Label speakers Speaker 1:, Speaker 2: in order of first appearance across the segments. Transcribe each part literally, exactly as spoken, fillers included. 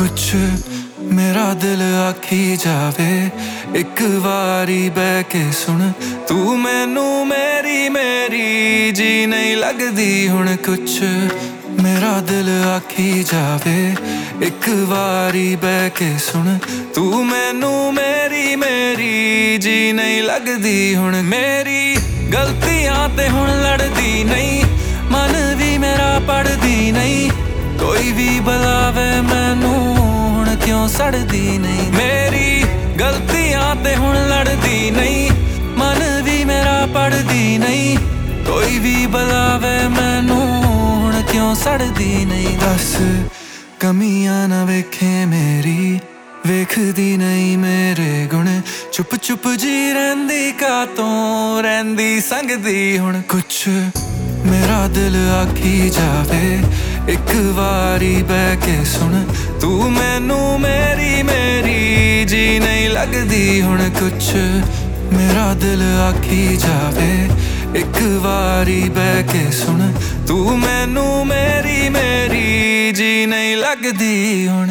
Speaker 1: कुछ मेरा दिल आखी जावे एक वारी बह के सुन तू मैनू मेरी मेरी जी नहीं लगदी हुण कुछ मेरा दिल आखी जावे एक वारी बह के सुन तू मैनू मेरी मेरी जी नहीं लगदी हुण मेरी गलतियां ते हुण लड़दी नहीं मन भी मेरा पढ़दी नहीं कोई भी बुलावे मैनू हुण क्यों सड़दी नहीं मेरी गलतियां ते हुण लड़दी नहीं मन भी मेरा पढ़दी नहीं कोई भी बुलावे मैनू हुण क्यों सड़दी नहीं दस कमियां ना वेखे मेरी वेखदी नहीं मेरे गुण चुप चुप जी रहिंदी कातों रहिंदी संगदी हुण कुछ मेरा दिल आखी जावे एक वारी बह के सुन तू मैनू मेरी मेरी जी नहीं लगदी हुण कुछ मेरा दिल आखी जावे एक वारी बह के सुन तू मैनू मेरी मेरी जी नहीं लगदी हुण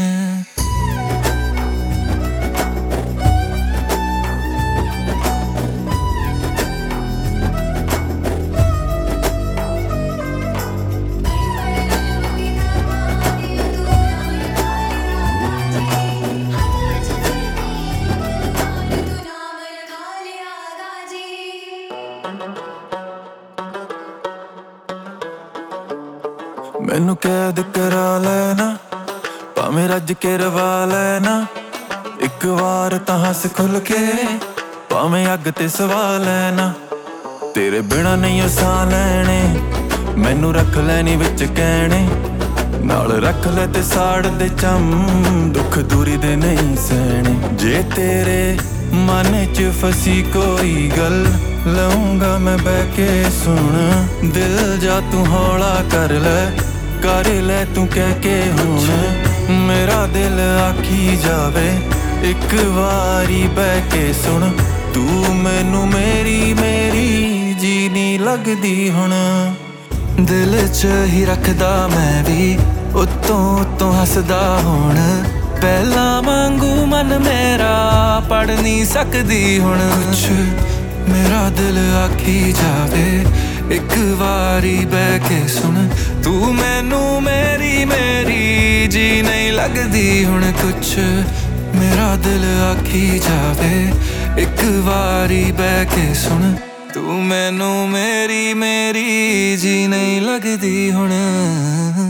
Speaker 1: मैनू कैद करा लेना भावें रज के रवा लेना एक बार तां हस खुल के भावें अग ते सवा लेना तेरे बिना नहीं सा लैने मैनू रख लैनी विच कहने नाल रख ले ते साड़ दे चम दुख दूरी दे नहीं सहने जे तेरे मन च फसी कोई गल लऊंगा मैं बह के सुन दिल जा तू हौला कर ले कर ले तू कह के हुण मेरा दिल आखी जावे एक वारी बह के सुन तू मैनू मेरी मेरी जी नहीं लगदी हुण दिल च ही रखदा मैं भी उत्तों उत्तों हसदा हुण पहला वांगू मन मेरा पढ़ नहीं सकदी हुण कुछ मेरा दिल आखी जावे एक वारी बह के सुन तू मैनू मेरी मेरी जी नहीं लगदी हुण कुछ मेरा दिल आखी जावे एक वारी बह के सुन तू मैनू मेरी मेरी जी नहीं लगदी हुण।